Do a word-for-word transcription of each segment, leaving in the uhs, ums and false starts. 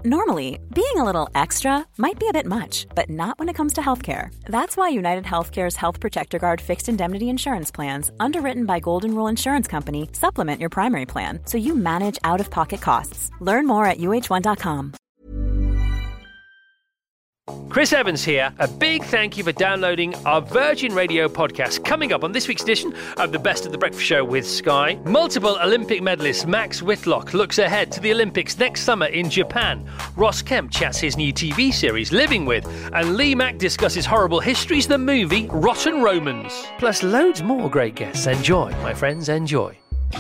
Normally, being a little extra might be a bit much, but not when it comes to healthcare. That's why United Healthcare's Health Protector Guard fixed indemnity insurance plans, underwritten by Golden Rule Insurance Company, supplement your primary plan so you manage out-of-pocket costs. Learn more at U H one dot com. Chris Evans here. A big thank you for downloading our Virgin Radio podcast. Coming up on this week's edition of the Best of the Breakfast Show with Sky, multiple Olympic medalist Max Whitlock looks ahead to the Olympics next summer in Japan. Ross Kemp chats his new T V series, Living With, and Lee Mack discusses Horrible Histories, the movie Rotten Romans. Plus loads more great guests. Enjoy, my friends, enjoy.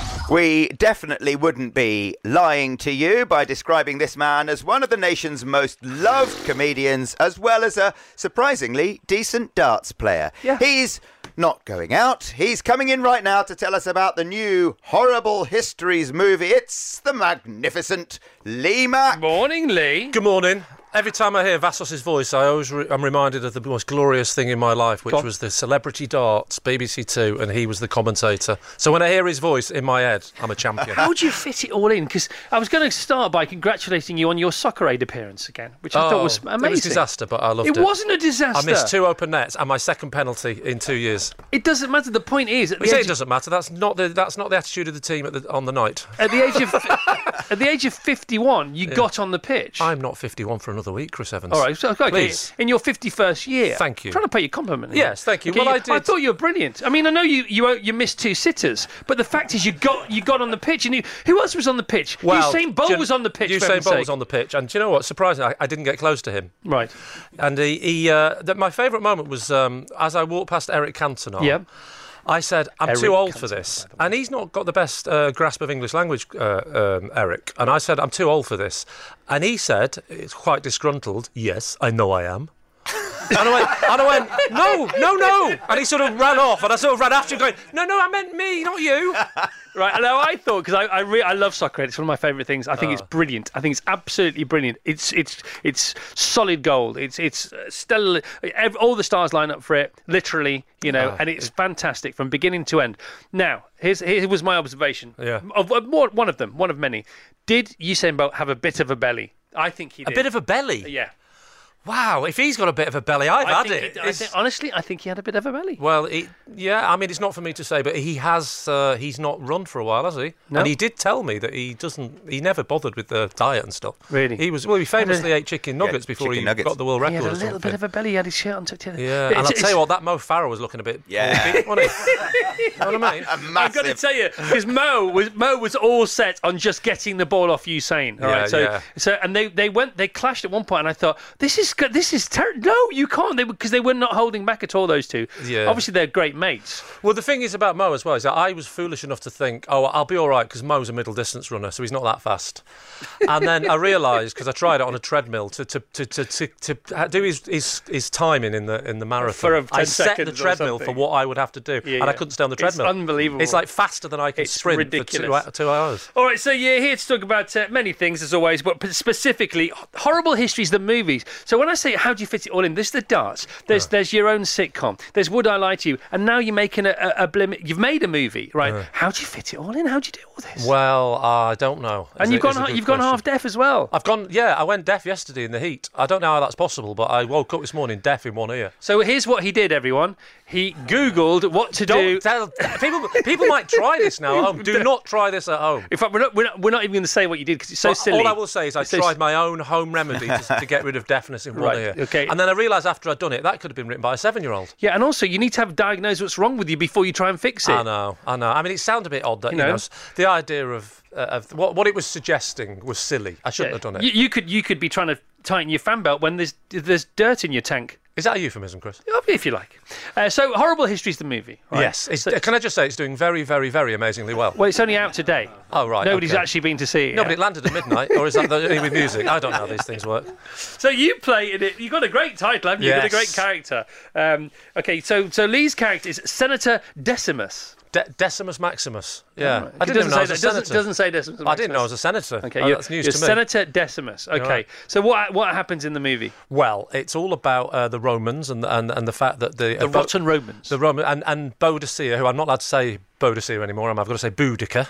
We definitely wouldn't be lying to you by describing this man as one of the nation's most loved comedians, as well as a surprisingly decent darts player. Yeah. He's not going out. He's coming in right now to tell us about the new Horrible Histories movie. It's the magnificent Lee Mack. Morning, Lee. Good morning. Every time I hear Vassos' voice, I always re- I'm reminded of the most glorious thing in my life, which was the Celebrity Darts, B B C Two, and he was the commentator. So when I hear his voice in my head, I'm a champion. How do you fit it all in? Because I was going to start by congratulating you on your Soccer Aid appearance again, which I oh, thought was amazing. It was a disaster, but I loved it. it. It wasn't a disaster. I missed two open nets and my second penalty in two years. It doesn't matter. The point is, at the You say age it doesn't matter. That's not the that's not the attitude of the team at the, on the night. At the age of at the age of fifty-one, you yeah. got on the pitch. I'm not fifty-one for another week, Chris Evans. All right, so, okay, please. In your fifty-first year. Thank you. I'm trying to pay you a compliment. Yes, thank you. Okay, well, you, I did. I thought you were brilliant. I mean, I know you you you missed two sitters, but the fact is, you got you got on the pitch, and you, who else was on the pitch? Well, Usain Bolt you, was on the pitch. Usain Bolt was on the pitch, and do you know what? Surprisingly, I, I didn't get close to him. Right. And he, he uh, the, my favourite moment was um, as I walked past Eric Cantona. Yeah. I said, I'm Eric too old Cantona, for this. And he's not got the best uh, grasp of English language, uh, um, Eric. And I said, I'm too old for this. And he said, it's quite disgruntled, yes, I know I am. and, I went, and I went, no, no, no. And he sort of ran off. And I sort of ran after him going, no, no, I meant me, not you. Right, and I thought, because I I, re- I love Soccer Aid, it's one of my favourite things. I think oh. it's brilliant. I think it's absolutely brilliant. It's it's it's solid gold. It's it's uh, stellar. Every, all the stars line up for it, literally, you know, oh. and it's fantastic from beginning to end. Now, here's here was my observation. Yeah. Of, of more, one of them, one of many. Did Usain Bolt have a bit of a belly? I think he did. A bit of a belly? Yeah. Wow, if he's got a bit of a belly, I've I had think it. He, I think, honestly, I think he had a bit of a belly. Well, it, yeah, I mean, it's not for me to say, but he has, uh, he's not run for a while, has he? No. And he did tell me that he doesn't, he never bothered with the diet and stuff. Really? He was, well, he famously ate chicken nuggets yeah, before chicken he nuggets. got the world record. He had a or little something. bit of a belly, he had his shirt on tucked in. Yeah, and I'll tell you what, that Mo Farah was looking a bit yeah. big, wasn't he? You know what I mean? I've got to tell you, because Mo was Mo was all set on just getting the ball off Usain. All yeah, right, so yeah. so and they, they went they clashed at one point, and I thought this is good, this is terrible. No, you can't, because they, they were not holding back at all. Those two, yeah. Obviously they're great mates. Well, the thing is about Mo as well is that I was foolish enough to think, oh, I'll be all right because Mo's a middle distance runner, so he's not that fast. And then I realised, because I tried it on a treadmill to to to to, to, to do his, his his timing in the in the marathon. For a ten I set the seconds or treadmill something. for what I would have to do, Yeah, and I yeah. couldn't stay on the It's treadmill. unbelievable. It's like faster than I can It's sprint ridiculous. for two, two hours. All right, so you're here to talk about uh, many things, as always, but specifically Horrible Histories, the movies. So when I say how do you fit it all in, there's the darts, there's Uh. there's your own sitcom, there's Would I Lie to You, and now you're making a, a, a blim- you've made a movie, right? Uh. How do you fit it all in? How do you do all this? Well, uh, I don't know. and Is you've it- gone is a ha- good you've gone question. half deaf as well. I've gone, yeah, I went deaf yesterday in the heat. I don't know how that's possible, but I woke up this morning deaf in one ear. So here's what he did, everyone. He Googled what to do. Don't tell people. People might try this now at home. Do not try this at home. In fact, we're not, we're not, we're not even going to say what you did because it's so Well, silly. all I will say is I It's so tried s- my own home remedy to, to get rid of deafness in one Right, ear. okay. And then I realised after I'd done it, that could have been written by a seven-year-old. Yeah, and also you need to have diagnosed what's wrong with you before you try and fix it. I know, I know. I mean, it sounds a bit odd that, You you, know. know, s- the idea of, uh, of what, what it was suggesting was silly. I shouldn't have done it. You, you could you could be trying to tighten your fan belt when there's there's dirt in your tank. Is that a euphemism, Chris? If you like. Uh, so, Horrible Histories, the movie. Right? Yes. It's, So- can I just say it's doing very, very, very amazingly well. well, it's only out today. Oh, right. Nobody's okay. actually been to see it. No, yet. but it landed at midnight, or is that the, with music? I don't know how these things work. So you play in it. You've got a great title, haven't you? You've got a great Yes. character. Um, okay, so so Lee's character is Senator Decimus. De- Decimus Maximus. Yeah. Right. I It didn't doesn't even know I say was a that- doesn't, senator. doesn't say Decimus. I didn't know I was a senator. Okay, Oh, you're, that's news you're to me. Senator Decimus. Okay, right. so what what happens in the movie? Well, it's all about uh, the Romans and, and and the fact that the The uh, Bo- rotten Romans. the Roman and and Boadicea, who I'm not allowed to say Boadicea anymore. I'm, I've got to say Boudica.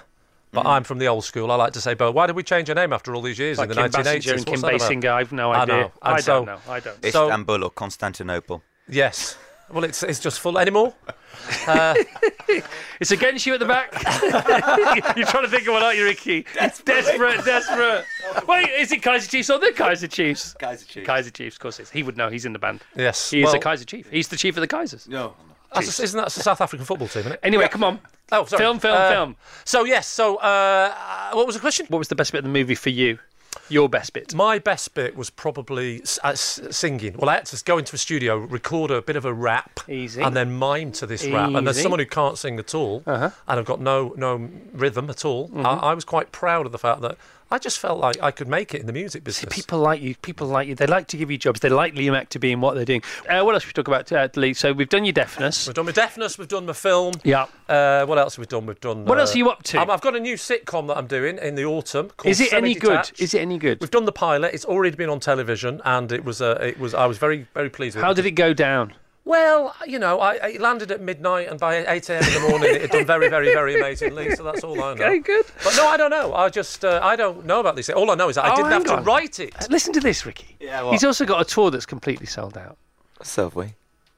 But I'm from the old school. I like to say, but why did we change our name after all these years Like in the Kim nineteen eighties? Basinger and Kim What's that Basinger, about? I've no I idea. know. I, And so- don't know. I don't. So- Istanbul or Constantinople. Yes. Well, it's it's just full. Any more? Uh, It's against you at the back. You're trying to think of one, aren't you, Ricky? Desperate, desperate. Wait, is it Kaiser Chiefs or the Kaiser Chiefs? Kaiser Chiefs. Kaiser Chiefs, of course it is. He would know. He's in the band. yes. He is well, the Kaiser Chief. He's the chief of the Kaisers. No. that's a, isn't that a South African football team, isn't it? Anyway, come on. Oh, sorry. Film, film, Uh, film. So, yes. So, uh, what was the question? What was the best bit of the movie for you? Your best bit? My best bit was probably s- uh, s- singing. Well, I had to go into a studio, record a bit of a rap, Easy. and then mime to this rap. And there's Easy. someone who can't sing at all, Uh-huh. and I've got no no rhythm at all. Mm-hmm. I, I was quite proud of the fact that I just felt like I could make it in the music business. People like you. People like you. They like to give you jobs. They like Liam Mack to be in what they're doing. Uh, what else should we talk about, uh, Lee? So we've done your deafness. We've done my deafness. We've done my film. Yeah. Uh, what else have we done? We've done. What uh, else are you up to? Um, I've got a new sitcom that I'm doing in the autumn. Called Is it any good? Semi-Detached. Is it any good? We've done the pilot. It's already been on television, and it was. Uh, it was. I was very, very pleased with it. How did it go down? Well, you know, I, I landed at midnight, and by eight a.m. in the morning, it had done very, very, very amazingly. So that's all I know. Okay, good. But no, I don't know. I just, uh, I don't know about these things. All I know is that I Oh, didn't have hang to on. write it. Uh, Listen to this, Ricky. Yeah, what? He's also got a tour that's completely sold out. Subway.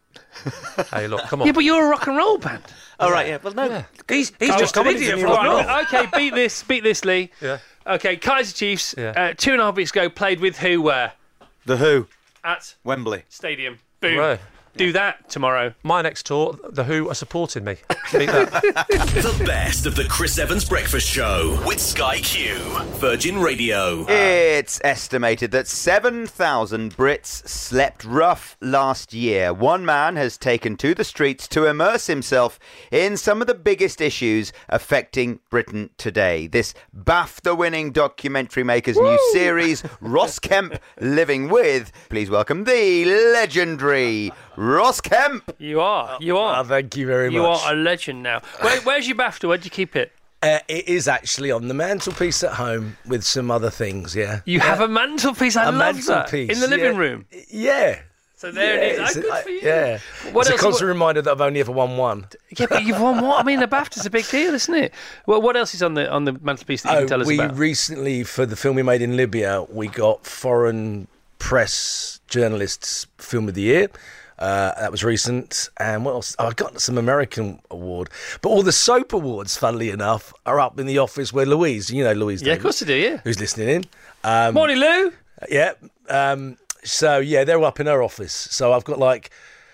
Hey, look, come on. Yeah, but you're a rock and roll band. All right, yeah. Well, no. Yeah. He's, he's Oh, just an comedy idiot for for rock rock and and roll. Okay, beat this, beat this, Lee. Yeah. Okay, Kaiser Chiefs. Yeah. Uh, two and a half weeks ago, played with who? Where? The Who. At Wembley. Stadium. Boom. Right. Do that tomorrow. My next tour, The Who are supporting me. Beat that. The best of the Chris Evans Breakfast Show with Sky Q, Virgin Radio. It's estimated that seven thousand Brits slept rough last year. One man has taken to the streets to immerse himself in some of the biggest issues affecting Britain today. This BAFTA-winning documentary maker's new series, Ross Kemp Living With. Please welcome the legendary Ross Kemp. You are. You are. Oh, thank you very you much. are a legend now. Where, where's your BAFTA? Where'd you keep it? Uh, it is actually on the mantelpiece at home with some other things, yeah. You yeah. have a mantelpiece. I a love that. mantelpiece. In the living yeah. room. Yeah. So there yeah, it is. it's Oh, a- good I- for you. Yeah. What it's else- a constant what- reminder that I've only ever won one. Yeah, but you've won what? I mean, the BAFTA's a big deal, isn't it? Well, what else is on the on the mantelpiece that you Oh, can tell us we about? recently, for the film we made in Libya, we got Foreign Press Journalists Film of the Year. Uh, that was recent. And what else? Oh, I got some American award. But all the soap awards, funnily enough, are up in the office where Louise, you know Louise yeah, of Davis, course I do. Yeah. who's listening in. Um, Morning, Lou. Yeah. Um, so, yeah, they're up in her office. So I've got, like,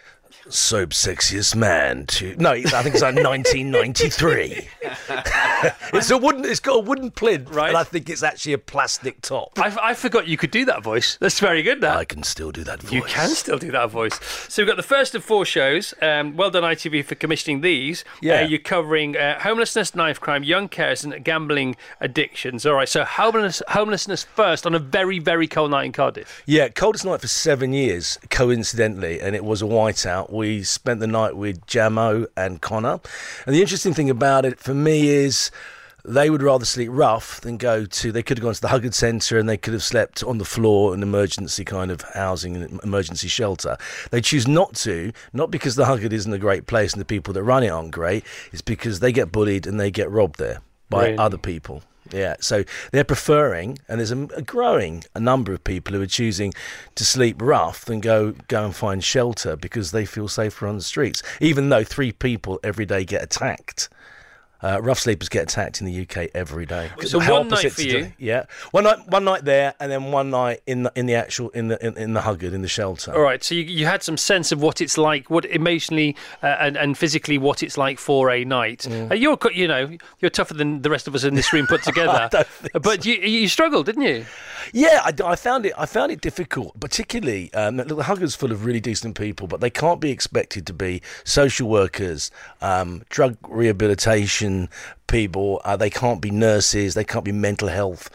soap sexiest man to... No, I think it's like nineteen ninety-three. It's a wooden... It's got a wooden plinth, Right. and I think it's actually a plastic top. I, I forgot you could do that voice. That's very good, that. I can still do that voice. You can still do that voice. So we've got the first of four shows. Um, well done, I T V, for commissioning these. Yeah. Uh, you're covering uh, homelessness, knife crime, young carers, and gambling addictions. All right, so homeless, homelessness first on a very, very cold night in Cardiff. Yeah, coldest night for seven years, coincidentally, and it was a whiteout. We spent the night with Jamo and Connor. And the interesting thing about it for me is they would rather sleep rough than go to... They could have gone to the Huggard Centre and they could have slept on the floor in emergency kind of housing and emergency shelter. They choose not to, not because the Huggard isn't a great place and the people that run it aren't great. It's because they get bullied and they get robbed there by Really? other people. Yeah, so they're preferring, and there's a, a growing a number of people who are choosing to sleep rough than go go and find shelter because they feel safer on the streets. Even though three people every day get attacked, uh, rough sleepers get attacked in the U K every day. So How one night opposite for to you? today. Yeah, one night, one night there, and then one night in the in the actual in the in, in the Huggard in the shelter. All right, so you, you had some sense of what it's like, what emotionally uh, and, and physically what it's like for a night. Uh, you're, co- you know, you're tougher than the rest of us in this room put together. don't think But you, you struggled, didn't you? Yeah, I, I found it. I found it difficult, particularly. Um, look, the Huggard's full of really decent people, but they can't be expected to be social workers, um, drug rehabilitation people. Uh, they can't be nurses. They can't be mental health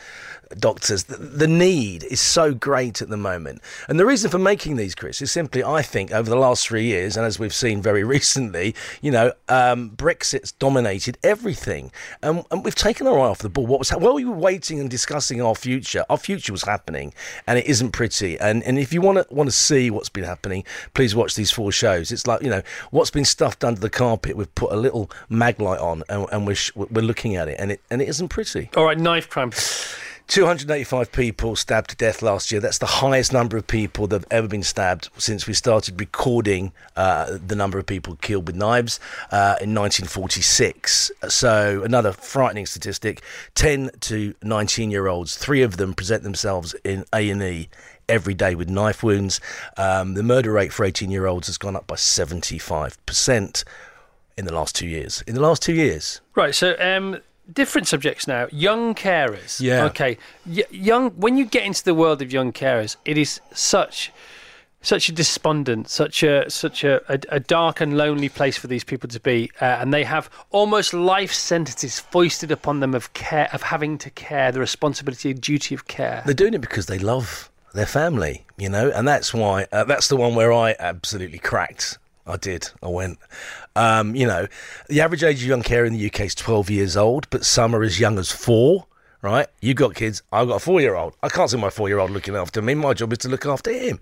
doctors. The, the need is so great at the moment. And the reason for making these, Chris, is simply, I think, over the last three years, and as we've seen very recently, you know, um, Brexit's dominated everything. And, and we've taken our eye off the ball. What was ha- while we were waiting and discussing our future, our future was happening, and it isn't pretty. And and if you want to want to see what's been happening, please watch these four shows. It's like, you know, what's been stuffed under the carpet. We've put a little mag light on, and, and we're sh- we're looking at it, and it and it isn't pretty. All right, knife crime. two hundred eighty-five people stabbed to death last year. That's the highest number of people that have ever been stabbed since we started recording uh, the number of people killed with knives uh, in nineteen forty-six. So another frightening statistic, ten to nineteen-year-olds, three of them present themselves in A and E every day with knife wounds. Um, the murder rate for eighteen-year-olds has gone up by seventy-five percent in the last two years. In the last two years. Right, so... Um different subjects now. Young carers. Yeah. Okay. Y- young. When you get into the world of young carers, it is such, such a despondent, such a such a, a, a dark and lonely place for these people to be, uh, and they have almost life sentences foisted upon them of care, of having to care, the responsibility and duty of care. They're doing it because they love their family, you know, and that's why uh, that's the one where I absolutely cracked. I did. I went. Um, you know, the average age of young carer in the U K is twelve years old, but some are as young as four, right? You got kids. I've got a four-year-old. I can't see my four-year-old looking after me. My job is to look after him.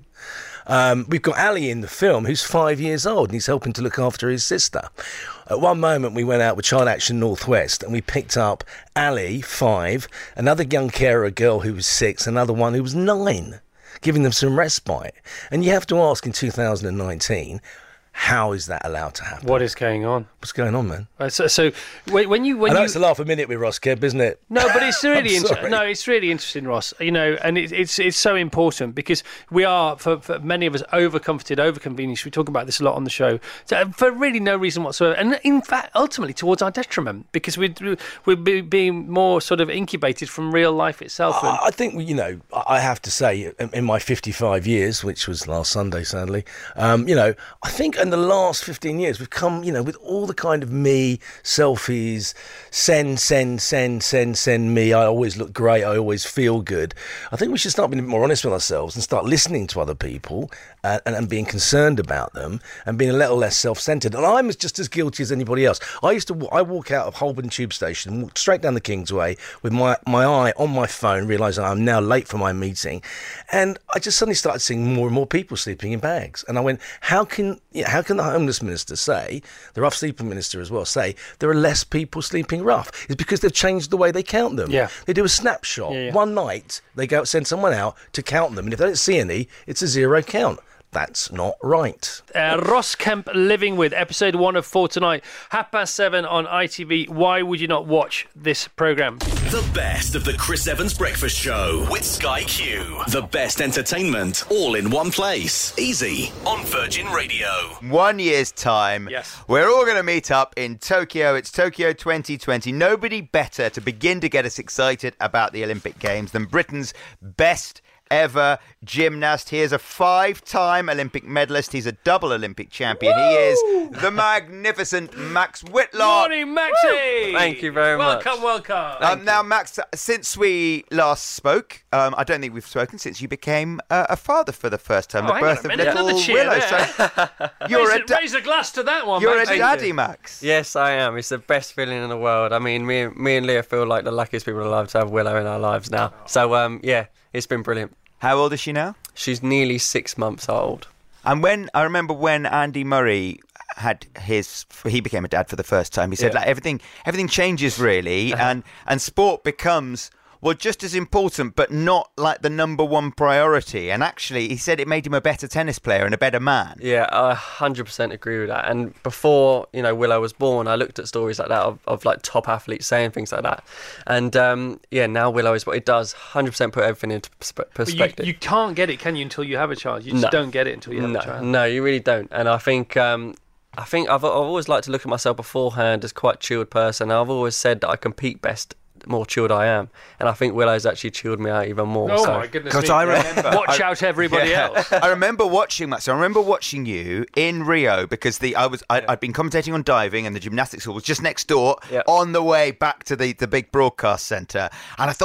Um, we've got Ali in the film, who's five years old, and he's helping to look after his sister. At one moment, we went out with Child Action Northwest, and we picked up Ali, five, another young carer, a girl who was six, another one who was nine, giving them some respite. And you have to ask in two thousand nineteen... how is that allowed to happen? What is going on? What's going on, man? Uh, so, so when when you when I know you it's a laugh a minute with Ross Kemp, isn't it? no, but it's really I'm inter- sorry. no, it's really interesting, Ross. You know, and it, it's it's so important because we are for, for many of us overcomforted, overconvenienced. We talk about this a lot on the show so, for really no reason whatsoever, and in fact, ultimately towards our detriment because we we're be, being more sort of incubated from real life itself. And, I, I think, you know, I have to say, in, in my fifty-five years, which was last Sunday, sadly, um, you know, I think in the last fifteen years we've come, you know, with all the kind of me selfies, send, send, send, send, send me. I always look great. I always feel good. I think we should start being a bit more honest with ourselves and start listening to other people and, and, and being concerned about them and being a little less self-centred. And I'm just as guilty as anybody else. I used to, I walk out of Holborn Tube Station and walk straight down the Kingsway with my, my eye on my phone, realising I'm now late for my meeting. And I just suddenly started seeing more and more people sleeping in bags. And I went, how can, you know, how can the homeless minister say, the rough sleeping minister as well, say there are less people sleeping rough? It's because they've changed the way they count them. Yeah. They do a snapshot. Yeah, yeah. One night, they go send someone out to count them. And if they don't see any, it's a zero count. That's not right. Uh, Ross Kemp Living With, episode one of four tonight, half past seven on I T V. Why would you not watch this programme? The best of the Chris Evans Breakfast Show with Sky Q. The best entertainment all in one place. Easy on Virgin Radio. One year's time, Yes. we're all going to meet up in Tokyo. It's Tokyo twenty twenty. Nobody better to begin to get us excited about the Olympic Games than Britain's best ever gymnast. He is a five-time Olympic medalist. He's a double Olympic champion. Woo! He is the magnificent Max Whitlock. Morning, Maxie! Thank you very much. Welcome, welcome. Um, now, Max, since we last spoke, um, I don't think we've spoken since you became uh, a father for the first time. Oh, the hang on birth a of minute, little another cheer Willow. there. So you're raise, a a, da- raise a glass to that one, you're Max. a daddy, Max. Yes, I am. It's the best feeling in the world. I mean, me, me and Leah feel like the luckiest people alive to have Willow in our lives now. So, um, yeah, it's been brilliant. How old is she now? She's nearly six months old. And when I remember when Andy Murray had his, he became a dad for the first time. He said, Yeah. like everything, everything changes really, and and sport becomes. Well, just as important, but not like the number one priority. And actually, he said it made him a better tennis player and a better man. Yeah, I one hundred percent agree with that. And before, you know, Willow was born, I looked at stories like that of, of like top athletes saying things like that. And um, yeah, now Willow is what it does. one hundred percent put everything into perspe- But perspective. you, you can't get it, can you, until you have a child? You just No. don't get it until you have no, a child. no, you really don't. And I think um, I think I've, I've always liked to look at myself beforehand as quite a chilled person. I've always said that I compete best the more chilled I am, and I think Willow's actually chilled me out even more. Oh so. my goodness! 'Cause me. I remember- Watch I- out, everybody Yeah. else. I remember watching Max. I remember watching you in Rio because the I was I, I'd been commentating on diving and the gymnastics hall was just next door Yep. on the way back to the, the big broadcast centre, and I thought,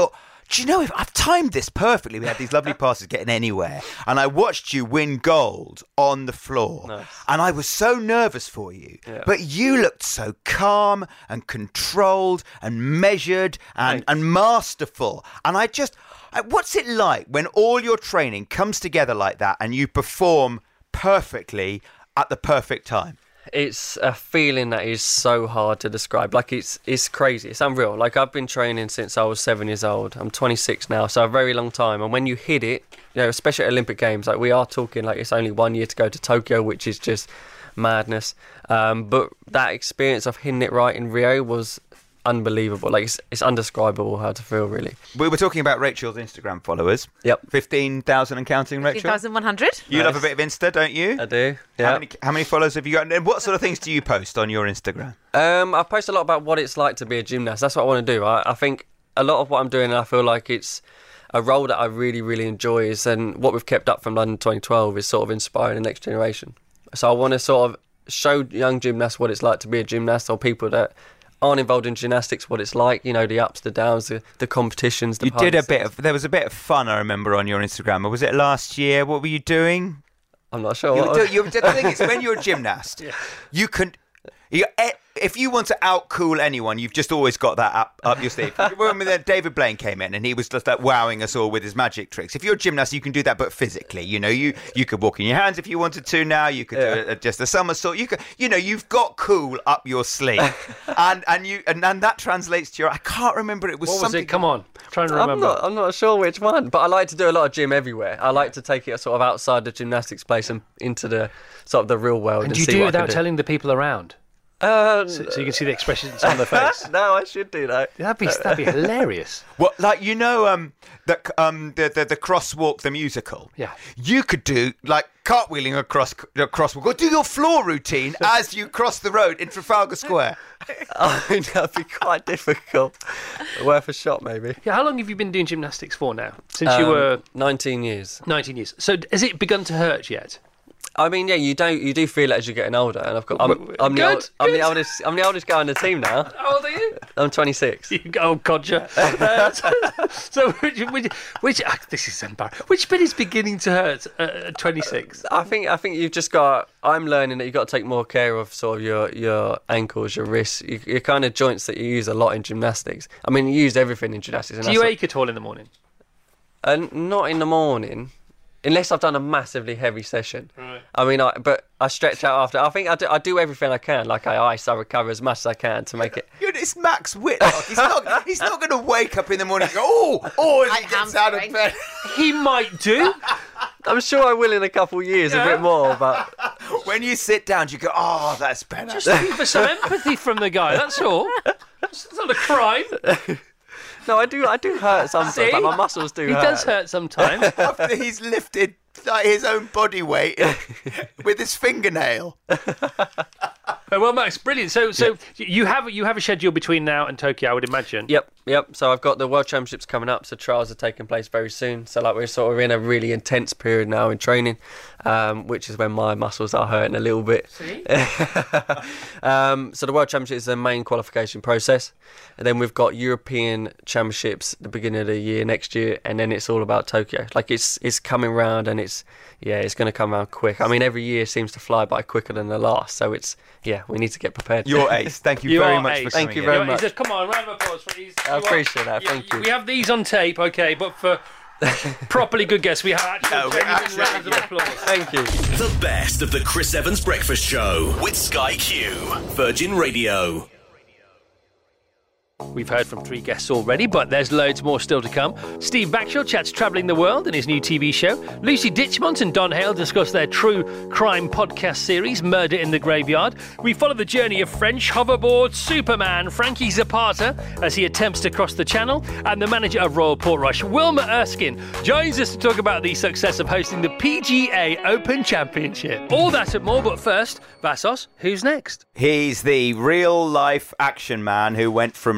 do you know, if I've timed this perfectly, we had these lovely passes getting anywhere, and I watched you win gold on the floor, Nice. and I was so nervous for you, Yeah. but you looked so calm and controlled and measured and, Thanks. and masterful, and I just, I, what's it like when all your training comes together like that and you perform perfectly at the perfect time? It's a feeling that is so hard to describe. Like, it's it's crazy. It's unreal. Like, I've been training since I was seven years old. I'm twenty-six now, so a very long time. And when you hit it, you know, especially at Olympic Games, like, we are talking, like, it's only one year to go to Tokyo, which is just madness. Um, but that experience of hitting it right in Rio was unbelievable. Like, it's, it's undescribable how to feel, really. We were talking about Rachel's Instagram followers. Yep. fifteen thousand and counting, Rachel? two thousand one hundred. You love a bit of Insta, don't you? I do. How Yeah. many, how many followers have you got? And what sort of things do you post on your Instagram? Um, I post a lot about what it's like to be a gymnast. That's what I want to do. I, I think a lot of what I'm doing, I feel like it's a role that I really, really enjoy. Is, and what we've kept up from London twenty twelve is sort of inspiring the next generation. So I want to sort of show young gymnasts what it's like to be a gymnast, or people that aren't involved in gymnastics, what it's like, you know, the ups, the downs, the, the competitions. The You did a parties. bit of, there was a bit of fun, I remember, on your Instagram. Or was it last year? What were you doing? I'm not sure. You what were I- do, you, the thing is, when you're a gymnast, you can... You, if you want to out-cool anyone, you've just always got that up, up your sleeve. Remember David Blaine came in and he was just like wowing us all with his magic tricks. If you're a gymnast, you can do that, but physically. You know, you you could walk in your hands if you wanted to now. You could Yeah. do a, just a somersault. You could, you know, you've got cool up your sleeve. and and you and, and that translates to your... I can't remember. It was What was something... it? Come on. I'm trying to I'm remember. not, I'm not sure which one, but I like to do a lot of gym everywhere. I like to take it sort of outside the gymnastics place and into the sort of the real world. And And do you see do it what I can without do. telling the people around? Uh, So, so you can see the expressions on their face. no, I should do that. That'd be, that'd be hilarious. What, like, you know, um, the um, the the, the crosswalk, the musical. Yeah. You could do like cartwheeling across the crosswalk, or do your floor routine as you cross the road in Trafalgar Square. I think that'd be quite difficult. Worth a shot, maybe. Yeah, how long have you been doing gymnastics for now? Since you Um, were nineteen years. nineteen years. So has it begun to hurt yet? I mean, yeah, you don't you do feel it as you're getting older, and I've got I'm, I'm, the, Good, old, I'm the good. oldest I'm the oldest guy on the team now. How old are you? I'm twenty-six. You go, oh, gotcha. Uh, so, so which, which, which ah, this is embarrassing. Which bit is beginning to hurt uh, at twenty-six? I think I think you've just got. I'm learning that you've got to take more care of sort of your your ankles, your wrists, your, your kind of joints that you use a lot in gymnastics. I mean, you use everything in gymnastics. And Do that's you what- ache at all in the morning? Uh, not in the morning, unless I've done a massively heavy session. Right. I mean, I, but I stretch out after. I think I do, I do everything I can. Like I ice, I recover as much as I can to make it. You know, it's Max Whitlock. He's not. He's not going to wake up in the morning and go, oh, oh, as he Like gets out of hamstring. bed. He might do. I'm sure I will in a couple of years, a bit more. But When you sit down, you go, oh, that's better. Just looking for some empathy from the guy. That's all. It's not a crime. no, I do. I do hurt sometimes. See? Like my muscles do. He hurt. does hurt sometimes. After he's lifted like, his own body weight with his fingernail. Oh, well, Max, brilliant. So, so you have you have a schedule between now and Tokyo, I would imagine. Yep, yep. So I've got the World Championships coming up. So trials are taking place very soon. So like we're sort of in a really intense period now in training, um, which is when my muscles are hurting a little bit. See? um, so the World Championships is the main qualification process, and then we've got European Championships at the beginning of the year next year, and then it's all about Tokyo. Like it's it's coming round, and it's yeah, it's going to come around quick. I mean, every year seems to fly by quicker than the last. So it's yeah, we need to get prepared. You're ace. Thank you, You very are much ace. for Thank coming you in. very You're- much. he says, come on, round of applause for these. I appreciate that, thank you. We have these on tape, okay, but for properly good guests, we have actual No, we genuine actually- rounds of applause. Thank you. The best of the Chris Evans Breakfast Show with Sky Q, Virgin Radio. We've heard from three guests already, but there's loads more still to come. Steve Backshall chats Travelling the World in his new T V show. Lucy Ditchmont and Don Hale discuss their true crime podcast series, Murder in the Graveyard. We follow the journey of French hoverboard Superman Frankie Zapata as he attempts to cross the channel. And the manager of Royal Portrush, Wilma Erskine, joins us to talk about the success of hosting the P G A Open Championship. All that and more, but first, Vassos, who's next? He's the real-life action man who went from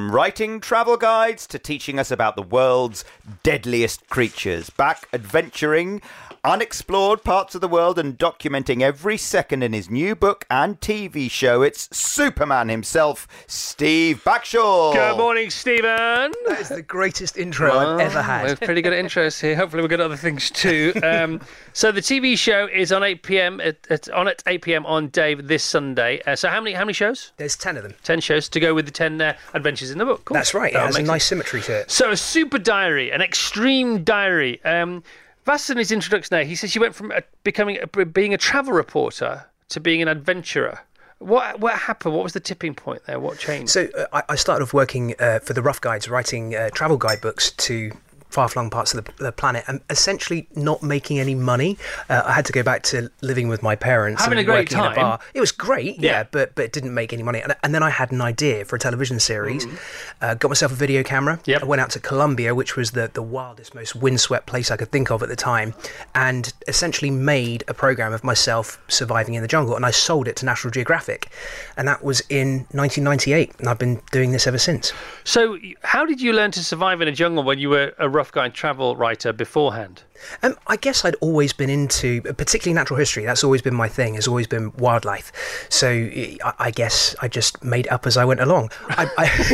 From writing travel guides to teaching us about the world's deadliest creatures. Back adventuring unexplored parts of the world and documenting every second in his new book and T V show. It's Superman himself, Steve Backshall. Good morning, Stephen. That is the greatest intro I've ever had. We're pretty good at intros here. Hopefully we're good at other things too. Um, so the T V show is on eight p.m. At, at, on at eight p.m. on Dave this Sunday. Uh, so how many how many shows? There's ten of them. ten shows to go with the ten uh, adventures in the book. Cool. That's right. It That'll has a make nice sense. symmetry to it. So a super diary, an extreme diary. Um, Vas in his introduction there, he says you went from uh, becoming uh, being a travel reporter to being an adventurer. What what happened? What was the tipping point there? What changed? So uh, I- I started off working uh, for the Rough Guides, writing uh, travel guidebooks to far-flung parts of the, the planet, and essentially not making any money. Uh, I had to go back to living with my parents. Having and a great working in time. a bar. It was great, yeah, Yeah. but but it didn't make any money. And, and then I had an idea for a television series. Mm. Uh, got myself a video camera. Yep. I went out to Colombia, which was the, the wildest, most windswept place I could think of at the time, and essentially made a program of myself surviving in the jungle. And I sold it to National Geographic, and that was in nineteen ninety-eight. And I've been doing this ever since. So how did you learn to survive in a jungle when you were a rough guide travel writer beforehand? Um, I guess I'd always been into, particularly natural history. That's always been my thing. Has always been wildlife. So I, I guess I just made it up as I went along. I,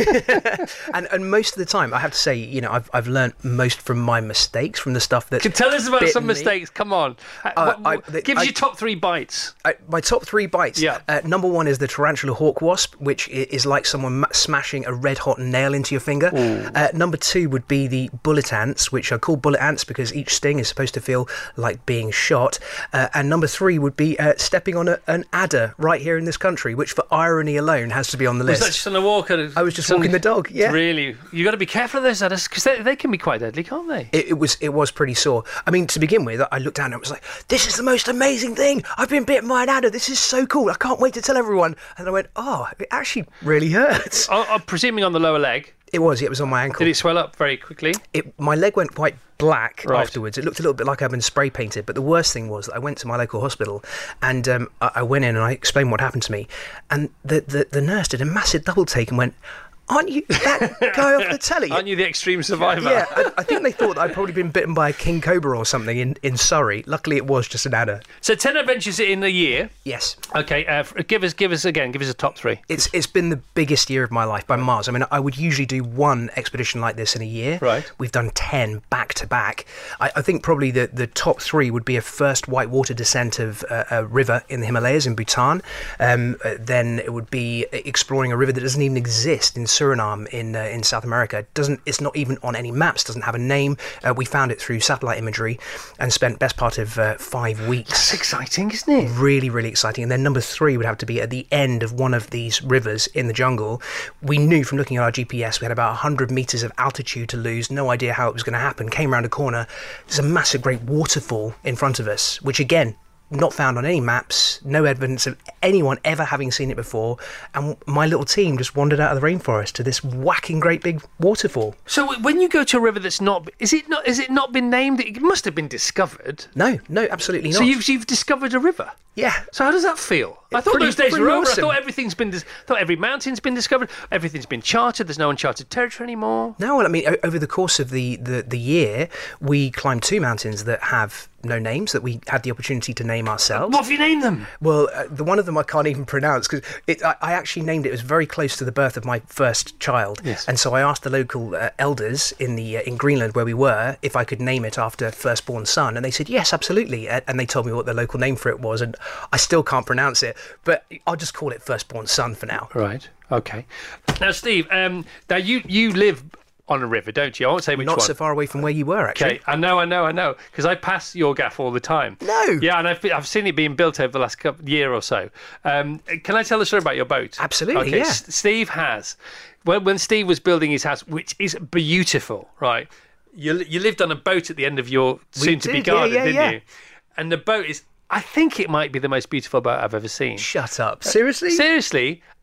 I and and most of the time, I have to say, you know, I've I've learned most from my mistakes, from the stuff that. Can tell us about bit some me. mistakes. Come on. Uh, Uh, what, I- what- the- give us I- your top three bites. I, my top three bites. Yeah. Uh, number one is the tarantula hawk wasp, which i- is like someone ma- smashing a red hot nail into your finger. Uh, number two would be the bullet ants, which are called bullet ants because each sting is supposed to feel like being shot. Uh, and number three would be uh, stepping on a, an adder right here in this country, which for irony alone has to be on the Was list. that just on a walk? Or I was just some- walking the dog. Yeah. Really? You got to be careful of those adders because they, they can be quite deadly, can't they? It, it was it was pretty sore. I mean, to begin with, I looked down and it was like, this is the most amazing thing. I've been bitten by an adder. This is so cool. I can't wait to tell everyone. And I went, oh, it actually really hurts. Oh, I'm presuming on the lower leg. It was. It was on my ankle. Did it swell up very quickly? It, my leg went quite black Right. afterwards. It looked a little bit like I'd been spray painted. But the worst thing was that I went to my local hospital and um, I, I went in and I explained what happened to me. And the, the, the nurse did a massive double take and went, aren't you that guy off the telly? Aren't you the extreme survivor? Yeah, I, I think they thought that I'd probably been bitten by a king cobra or something in, in Surrey. Luckily, it was just an adder. So ten adventures in a year. Yes. Okay, uh, f- give us, give us again, give us a top three. It's it's been the biggest year of my life by miles. I mean, I would usually do one expedition like this in a year. Right. We've done ten back to back. I, I think probably the, the top three would be a first whitewater descent of uh, a river in the Himalayas in Bhutan. Um, uh, then it would be exploring a river that doesn't even exist in Suriname in uh, in South America. It doesn't it's not even on any maps. Doesn't have a name. Uh, we found it through satellite imagery and spent best part of uh, five weeks. That's exciting, isn't it? Really, really exciting. And then number three would have to be at the end of one of these rivers in the jungle. We knew from looking at our G P S we had about one hundred metres of altitude to lose. No idea how it was going to happen. Came around a corner. There's a massive, great waterfall in front of us, which again, not found on any maps, no evidence of anyone ever having seen it before, and my little team just wandered out of the rainforest to this whacking great big waterfall. So w- when you go to a river that's not, is it not, is it not been named? It must have been discovered. No, no, absolutely not. So you've you've discovered a river. Yeah. So how does that feel? I thought Pretty- those days pretty were over. awesome. I thought everything's been, dis- I thought every mountain's been discovered. Everything's been charted. There's no uncharted territory anymore. No, well, I mean, o- over the course of the, the, the year, we climbed two mountains that have no names, that we had the opportunity to name ourselves. What have you named them? Well, uh, the one of them I can't even pronounce because I, I actually named it. It was very close to the birth of my first child, Yes. and so I asked the local uh, elders in the uh, in Greenland where we were if I could name it after firstborn son, and they said yes, absolutely. Uh, and they told me what the local name for it was, and I still can't pronounce it, but I'll just call it firstborn son for now. Right. Okay. Now, Steve. Um, now you you live on a river, don't you? I won't say which Not one. so far away from where you were, actually. Okay, I know, I know, I know, because I pass your gaff all the time. No. Yeah, and I've, I've seen it being built over the last couple, year or so. Um, can I tell the story about your boat? Absolutely, okay, yeah. S- Steve has. When, when Steve was building his house, which is beautiful, right? You you lived on a boat at the end of your soon-to-be did, yeah, garden, yeah, didn't yeah. you? And the boat is, I think it might be the most beautiful boat I've ever seen. Shut up. Seriously? Seriously,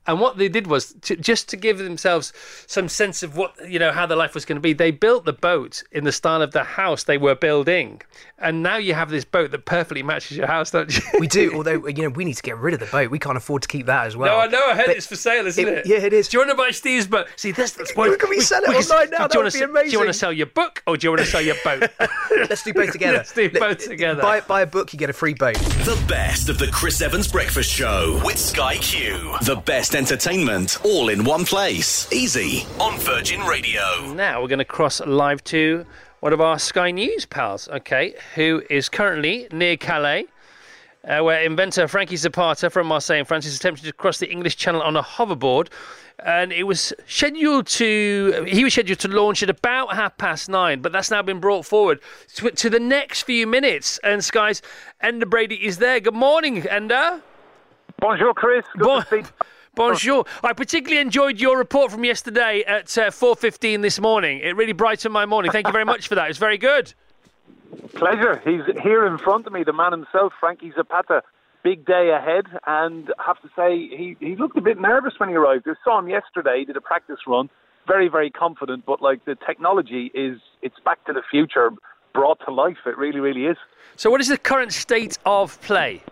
And what they did was, to, just to give themselves some sense of what, you know, how their life was going to be, they built the boat in the style of the house they were building. And now you have this boat that perfectly matches your house, don't you? We do, although, you know, we need to get rid of the boat. We can't afford to keep that as well. No, I know. I heard But it's for sale, isn't it, it? Yeah, it is. Do you want to buy Steve's boat? See, this, that's why... Can we sell it can- online now? do you That wanna would be se- amazing. Do you want to sell your book or do you want to sell your boat? Let's do both together. Let's do both together. Buy, buy a book, you get a free boat. The best of the Chris Evans Breakfast Show with Sky Q. The best entertainment all in one place. Easy on Virgin Radio. Now we're going to cross live to one of our Sky News pals, okay, who is currently near Calais, uh, where inventor Frankie Zapata from Marseille in France is attempting to cross the English Channel on a hoverboard. And it was scheduled to, he was scheduled to launch at about half past nine, but that's now been brought forward to, to the next few minutes. And Sky's Enda Brady is there. Good morning, Enda. Bonjour, Chris. Good Bon- to see you. Bonjour. I particularly enjoyed your report from yesterday at uh, four fifteen this morning. It really brightened my morning. Thank you very much for that. It was very good. Pleasure. He's here in front of me, the man himself, Frankie Zapata. Big day ahead, and I have to say, he, he looked a bit nervous when he arrived. I saw him yesterday, he did a practice run, very, very confident, but like the technology is, it's back to the future, brought to life. It really, really is. So what is the current state of play?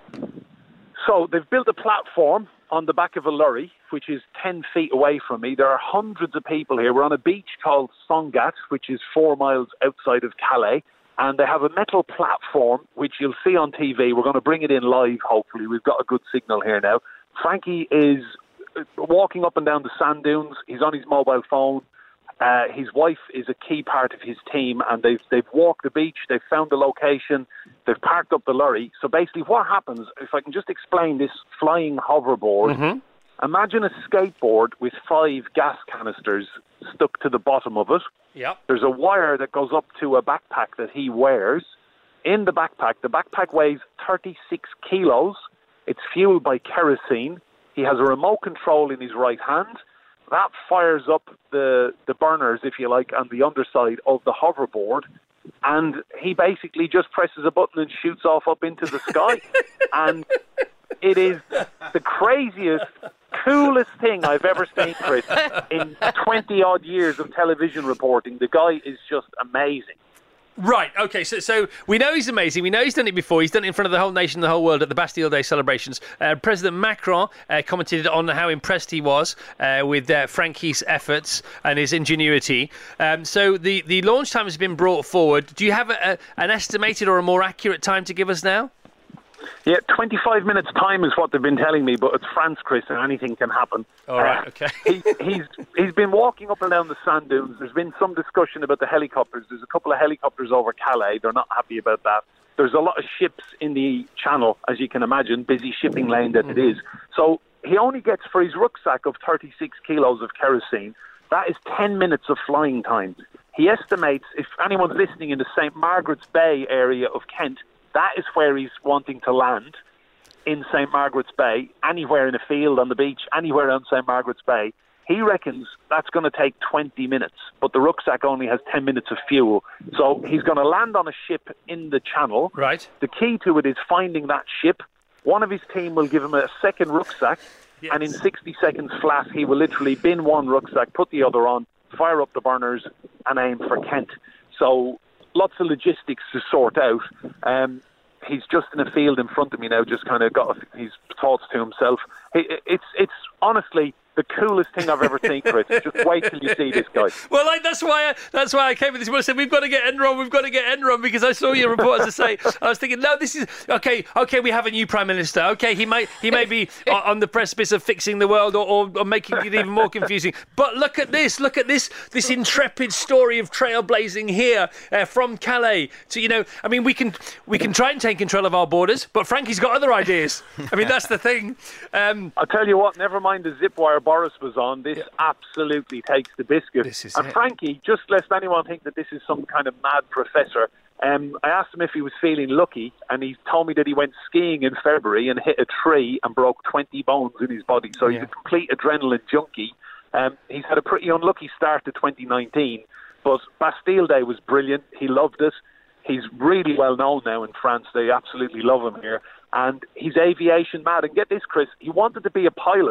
So they've built a platform on the back of a lorry, which is ten feet away from me. There are hundreds of people here. We're on a beach called Sangatte, which is four miles outside of Calais. And they have a metal platform, which you'll see on T V. We're going to bring it in live, hopefully. We've got a good signal here now. Frankie is walking up and down the sand dunes. He's on his mobile phone. Uh, his wife is a key part of his team, and they've they've walked the beach. They've found the location. They've parked up the lorry. So basically what happens, if I can just explain this flying hoverboard, Mm-hmm. imagine a skateboard with five gas canisters stuck to the bottom of it. Yep. There's a wire that goes up to a backpack that he wears. In the backpack, the backpack weighs thirty-six kilos. It's fueled by kerosene. He has a remote control in his right hand. That fires up the, the burners, if you like, on the underside of the hoverboard. And he basically just presses a button and shoots off up into the sky. And it is the craziest, coolest thing I've ever seen, Chris, in twenty-odd years of television reporting. The guy is just amazing. Right, okay, so so we know he's amazing. We know he's done it before. He's done it in front of the whole nation, the whole world at the Bastille Day celebrations. Uh, President Macron uh, commented on how impressed he was uh, with uh, Frankie's efforts and his ingenuity. Um, so the, the launch time has been brought forward. Do you have a, a, an estimated or a more accurate time to give us now? Yeah, twenty-five minutes time is what they've been telling me, but it's France, Chris, and anything can happen. All right, okay. he, he's he's been walking up and down the sand dunes. There's been some discussion about the helicopters. There's a couple of helicopters over Calais. They're not happy about that. There's a lot of ships in the channel, as you can imagine, busy shipping lane that mm-hmm. it is. So he only gets, for his rucksack of thirty-six kilos of kerosene, that is ten minutes of flying time. He estimates, if anyone's listening in the Saint Margaret's Bay area of Kent, that is where he's wanting to land, in Saint Margaret's Bay, anywhere in a field, on the beach, anywhere on Saint Margaret's Bay. He reckons that's going to take twenty minutes, but the rucksack only has ten minutes of fuel. So he's going to land on a ship in the channel. Right. The key to it is finding that ship. One of his team will give him a second rucksack, yes. and in sixty seconds flat, he will literally bin one rucksack, put the other on, fire up the burners, and aim for Kent. So lots of logistics to sort out. Um, he's just in a field in front of me now, just kind of got his thoughts to himself. It's it's honestly the coolest thing I've ever seen, Chris. Just wait till you see this guy. Well, like, that's why I, that's why I came with this. I said we've got to get Enron, we've got to get Enron, because I saw your report, as I say. I was thinking, no, this is okay. Okay, we have a new prime minister. Okay, he may he may be on the precipice of fixing the world or, or, or making it even more confusing. But look at this, look at this, this intrepid story of trailblazing here uh, from Calais to, you know, I mean, we can we can try and take control of our borders, but Frankie's got other ideas. I mean, that's the thing. Um, I'll tell you what. Never mind the zip wire Boris was on. This yeah. absolutely takes the biscuit. This is and it. Frankie, just lest anyone think that this is some kind of mad professor, um, I asked him if he was feeling lucky, and he told me that he went skiing in February and hit a tree and broke twenty bones in his body. So yeah. he's a complete adrenaline junkie. Um, he's had a pretty unlucky start to twenty nineteen, but Bastille Day was brilliant. He loved it. He's really well known now in France. They absolutely love him here. And he's aviation mad. And get this, Chris, he wanted to be a pilot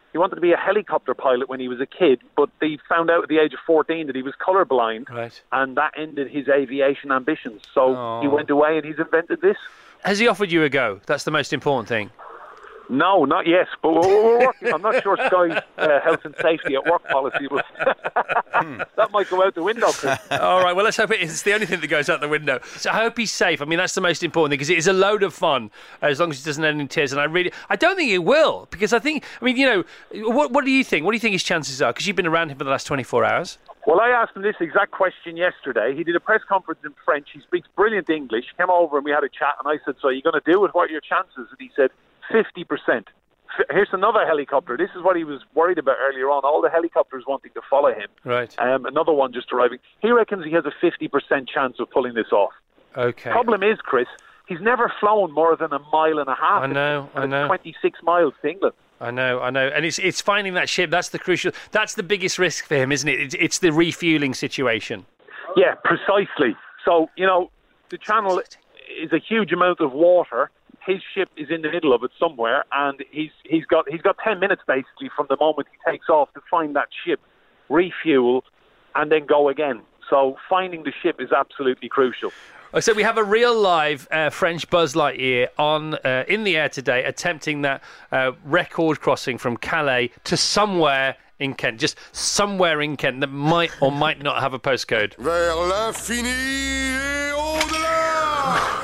he wanted to be a helicopter pilot when he was a kid, but they found out at the age of fourteen that he was colourblind, right. and that ended his aviation ambitions. So oh. he went away and he's invented this. Has he offered you a go? That's the most important thing. No, not yet, but we're, we're working. I'm not sure Sky's uh, health and safety at work policy will. That might go out the window, Chris. All right, well, let's hope it's the only thing that goes out the window. So I hope he's safe. I mean, that's the most important thing, because it is a load of fun, as long as it doesn't end in tears. And I really, I don't think it will, because I think, I mean, you know, what, what do you think? What do you think his chances are? Because you've been around him for the last twenty-four hours. Well, I asked him this exact question yesterday. He did a press conference in French. He speaks brilliant English. He came over and we had a chat, and I said, so are you going to do it? What are your chances? And he said, fifty percent. Here's another helicopter. This is what he was worried about earlier on. All the helicopters wanting to follow him. Right. Um, another one just arriving. He reckons he has a fifty percent chance of pulling this off. Okay. Problem is, Chris, he's never flown more than a mile and a half. I know, and I know. It's twenty-six miles to England. I know, I know. And it's it's finding that ship. That's the crucial, that's the biggest risk for him, isn't it? It's, it's the refueling situation. Yeah, precisely. So, you know, the channel is a huge amount of water. His ship is in the middle of it somewhere, and he's he's got he's got ten minutes basically from the moment he takes off to find that ship, refuel, and then go again. So finding the ship is absolutely crucial. So we have a real live uh, French Buzz Lightyear on uh, in the air today, attempting that uh, record crossing from Calais to somewhere in Kent, just somewhere in Kent that might or might not have a postcode. Vers l'infini et au-delà.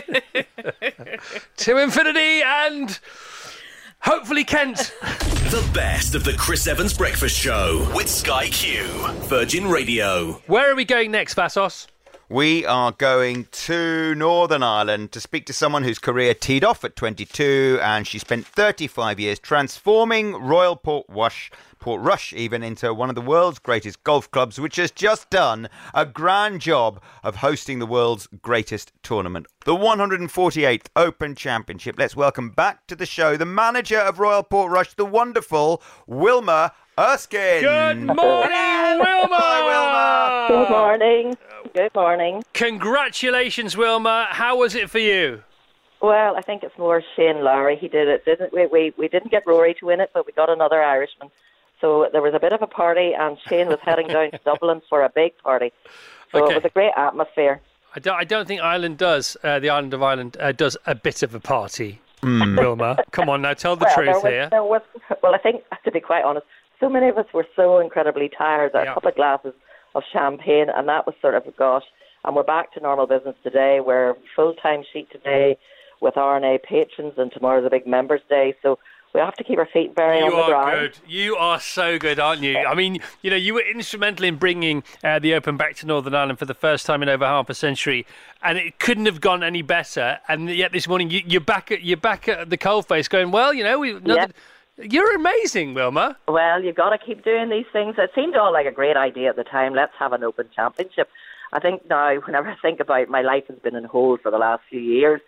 To infinity and hopefully Kent. The best of the Chris Evans Breakfast Show with Sky Q, Virgin Radio. Where are we going next, Vassos? We are going to Northern Ireland to speak to someone whose career teed off at twenty-two, and she spent thirty-five years transforming Royal Portrush, Portrush even, into one of the world's greatest golf clubs, which has just done a grand job of hosting the world's greatest tournament, the one hundred forty-eighth Open Championship. Let's welcome back to the show the manager of Royal Portrush, the wonderful Wilma Erskine. Good morning, Wilma. Hi, Wilma. Good morning. Good morning. Congratulations, Wilma. How was it for you? Well, I think it's more Shane Lowry. He did it, didn't we? We we didn't get Rory to win it, but we got another Irishman. So there was a bit of a party, and Shane was heading down to Dublin for a big party. So Okay. it was a great atmosphere. I don't, I don't think Ireland does, uh, the island of Ireland, uh, does a bit of a party. Mm. Wilma, come on now, tell the well, truth there was, here. There was, well, I think, to be quite honest, so many of us were so incredibly tired that Yeah. a couple of glasses of champagne, and that was sort of, gosh, and we're back to normal business today. We're full-time sheet today with R N A patrons, and tomorrow's a big members' day, so we have to keep our feet very You on the are ground. good. You are so good, aren't you? I mean, you know, you were instrumental in bringing uh, the Open back to Northern Ireland for the first time in over half a century, and it couldn't have gone any better. And yet this morning, you, you're back at you're back at the coalface, going, well, you know, we. Nothing... You're amazing, Wilma. Well, you've got to keep doing these things. It seemed all like a great idea at the time. Let's have an Open Championship. I think now, whenever I think about it, my life has been in hold for the last few years.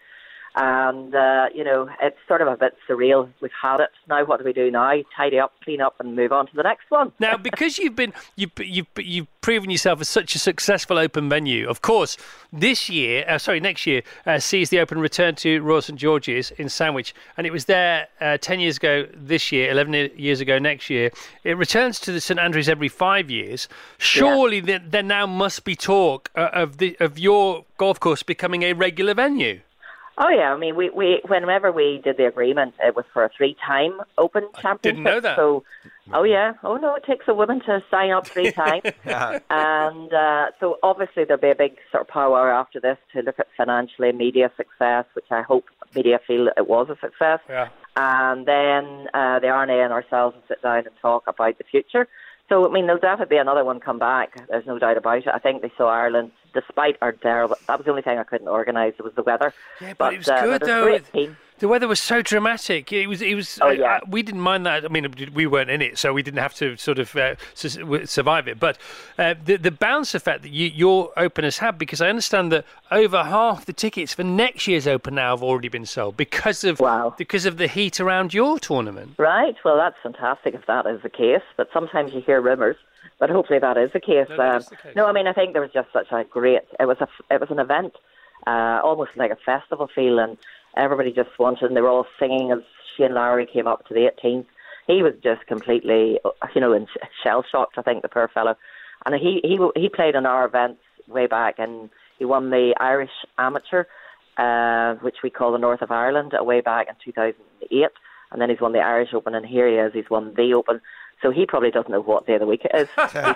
And, uh, you know, it's sort of a bit surreal. We've had it. Now what do we do now? Tidy up, clean up and move on to the next one. Now, because you've been, you've, you've, you've proven yourself as such a successful Open venue, of course, this year, uh, sorry, next year, uh, sees the Open return to Royal St George's in Sandwich. And it was there uh, ten years ago this year, eleven years ago next year. It returns to the St Andrews every five years. Surely yeah. there, there now must be talk uh, of, the, of your golf course becoming a regular venue. Oh, yeah. I mean, we, we whenever we did the agreement, it was for a three-time Open Championship. Didn't know that. So, oh, yeah. Oh, no, it takes a woman to sign up three times. And uh, so, obviously, there'll be a big sort of power after this to look at financially media success, which I hope media feel it was a success. Yeah. And then uh, the R N A and ourselves will sit down and talk about the future. So, I mean, there'll definitely be another one come back. There's no doubt about it. I think they saw Ireland, despite our terrible... That was the only thing I couldn't organise. It was the weather. Yeah, but, but it was uh, good, but though. a great team. The weather was so dramatic. It was. It was. Oh, yeah. uh, we didn't mind that. I mean, we weren't in it, so we didn't have to sort of uh, su- survive it. But uh, the the bounce effect that you, your Open has had, because I understand that over half the tickets for next year's Open now have already been sold because of wow. because of the heat around your tournament. Right. Well, that's fantastic if that is the case. But sometimes you hear rumours. But hopefully that is the case. No, that um, is the case. No, I mean I think there was just such a great. It was a. It was an event, uh, almost like a festival feel, and everybody just wanted. And they were all singing as Shane Lowry came up to the eighteenth. he was just completely, you know, in shell shocked. I think the poor fellow, and he he he played in our events way back, and he won the Irish Amateur, uh, which we call the North of Ireland, way back in two thousand eight, and then he's won the Irish Open, and here he is, he's won the Open. So he probably doesn't know what day of the week it is.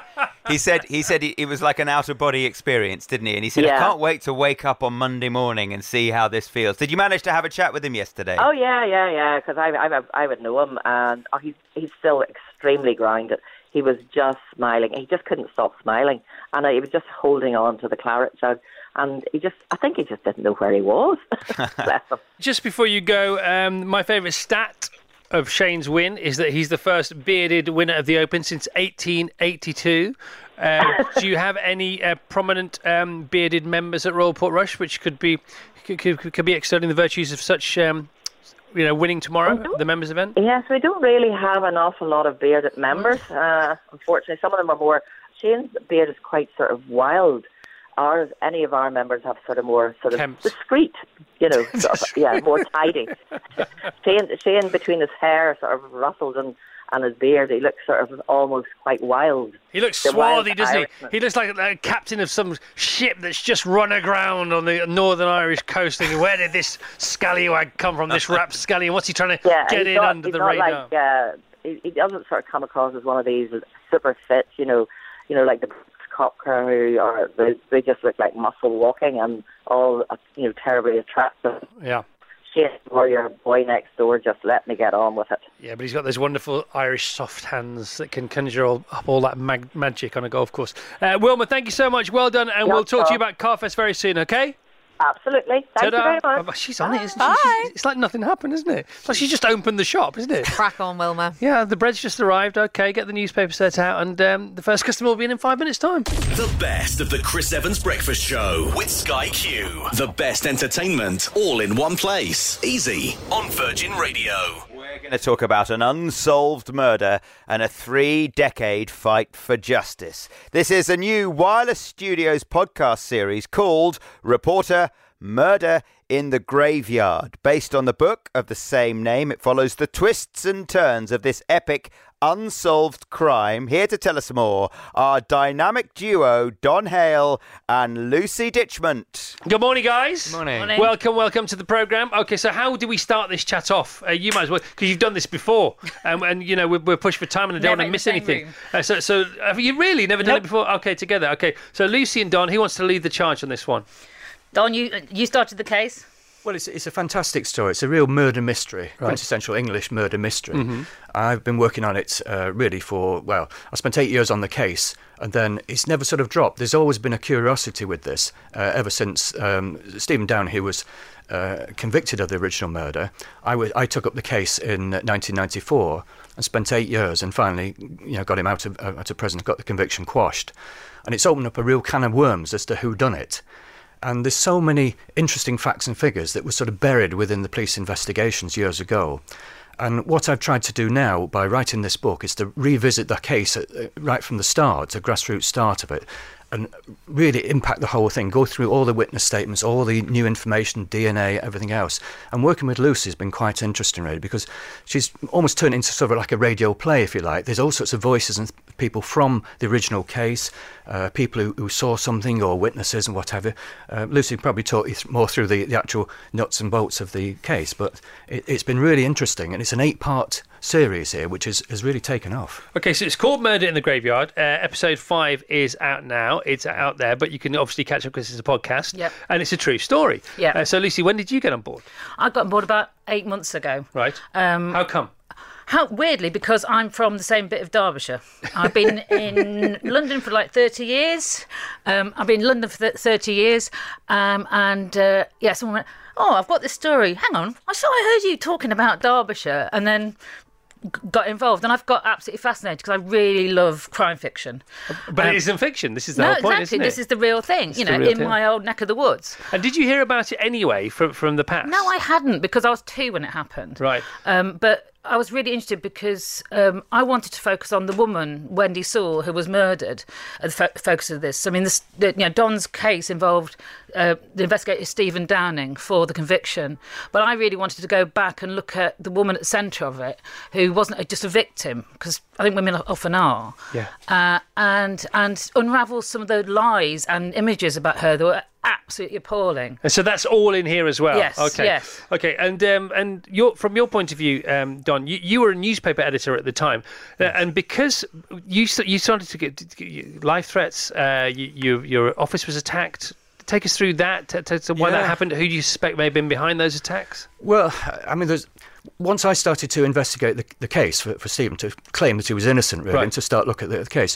he said he said it was like an out-of-body experience, didn't he? And he said, yeah. I can't wait to wake up on Monday morning and see how this feels. Did you manage to have a chat with him yesterday? Oh, yeah, yeah, yeah, because I, I, I would know him, and oh, he's, he's still extremely grounded. He was just smiling. He just couldn't stop smiling, and he was just holding on to the claret jug. And he just, I think he just didn't know where he was. Bless him. Just before you go, um, my favourite stat of Shane's win is that he's the first bearded winner of the Open since eighteen eighty-two. Uh, do you have any uh, prominent um, bearded members at Royal Portrush, which could be could, could, could be extolling the virtues of such, um, you know, winning tomorrow, the members' event? Yes, we don't really have an awful lot of bearded members. Uh, unfortunately, some of them are more. Shane's beard is quite sort of wild. Ours, any of our members have sort of more sort of Kemps. discreet, you know, sort of, yeah, more tidy. Shane, Shane, between his hair sort of ruffled and, and his beard, he looks sort of almost quite wild. He looks The wild swarthy, doesn't he? Irishman. He looks like a captain of some ship that's just run aground on the Northern Irish coast. Thinking, where did this scallywag come from? This rapscallion? What's he trying to Yeah, get he's in not, under he's the not radar? Like, uh, he, he doesn't sort of come across as one of these super fit, you know, you know, like the cop car who are they, they just look like muscle walking and all, uh, you know, terribly attractive. Yeah. Shane Warrior, boy next door, just let me get on with it. Yeah, but he's got those wonderful Irish soft hands that can conjure all, up all that mag- magic on a golf course. Uh, Wilma, thank you so much. Well done, and Yeah, we'll talk to you sure. about Carfest very soon, okay? Absolutely. Thank Ta-da. you very much. Oh, she's on it, isn't she? Bye. She's- It's like nothing happened, isn't it? It's like she just opened the shop, isn't it? Crack on, Wilma. Yeah, the bread's just arrived. Okay, get the newspaper set out, and um, the first customer will be in in five minutes' time. The best of the Chris Evans Breakfast Show with Sky Q. The best entertainment all in one place. Easy on Virgin Radio. We're going to talk about an unsolved murder and a three-decade fight for justice. This is a new Wireless Studios podcast series called Reporter Murder in the Graveyard. Based on the book of the same name, it follows the twists and turns of this epic unsolved crime. Here to tell us more, our dynamic duo, Don Hale and Lucy Ditchment. Good morning, guys. Morning. Morning. Welcome, welcome to the programme. Okay, so how do we start this chat off? Uh, you might as well, because you've done this before, um, and you know we're, we're pushed for time, and I don't Never want to in miss the same anything. room. Uh, so, so have you really never done it before? Okay, together. Okay, so Lucy and Don, who wants to lead the charge on this one? Don, you you started the case. Well, it's, it's a fantastic story. It's a real murder mystery, quintessential English murder mystery. Mm-hmm. I've been working on it uh, really for, well, I spent eight years on the case, and then it's never sort of dropped. There's always been a curiosity with this uh, ever since um, Stephen Downey was uh, convicted of the original murder. I, w- I took up the case in nineteen ninety-four and spent eight years and finally you know, got him out of, uh, out of prison, got the conviction quashed. And it's opened up a real can of worms as to who done it. And there's so many interesting facts and figures that were sort of buried within the police investigations years ago. And what I've tried to do now by writing this book is to revisit the case at, uh, right from the start, the grassroots start of it, and really impact the whole thing, go through all the witness statements, all the new information, D N A, everything else. And working with Lucy has been quite interesting, really, because she's almost turned into sort of like a radio play, if you like. There's all sorts of voices and people from the original case, uh, people who, who saw something or witnesses and whatever. Uh, Lucy probably taught you th- more through the, the actual nuts and bolts of the case, but it, it's been really interesting, and it's an eight-part series here, which has, has really taken off. Okay, so it's called Murder in the Graveyard. Uh, episode five is out now. It's out there, but you can obviously catch up because it's a podcast. Yep. And it's a true story. Yep. Uh, so, Lucy, when did you get on board? I got on board about eight months ago. Right. Um, How come? How weirdly, because I'm from the same bit of Derbyshire. I've been in London for like thirty years. Um, I've been in London for th- thirty years, um, and uh, yeah, someone went, "Oh, I've got this story. Hang on, I saw I heard you talking about Derbyshire," and then g- got involved, and I've got absolutely fascinated because I really love crime fiction. But Um, it isn't fiction. This is the no, whole point, exactly. isn't it? This is the real thing. It's you the know, real in thing. my old neck of the woods. And did you hear about it anyway from from the past? No, I hadn't, because I was two when it happened. Right. Um, but I was really interested because um, I wanted to focus on the woman, Wendy Sewell, who was murdered, at the fo- focus of this. I mean, this, the, you know, Don's case involved uh, the investigator Stephen Downing for the conviction, but I really wanted to go back and look at the woman at the centre of it, who wasn't just a victim, because I think women often are, yeah, uh, and and unravel some of the lies and images about her that were absolutely appalling. And so that's all in here as well. Yes. Okay. Yes. Okay. And um, and your from your point of view, um, Don, you, you were a newspaper editor at the time, uh, and because you st- you started to get, to get life threats, uh, you, you, your office was attacked. Take us through that. To, to, to why Yeah. that happened. Who do you suspect may have been behind those attacks? Well, I mean, there's once I started to investigate the, the case for, for Stephen to claim that he was innocent, really, Right. and to start look at the, the case,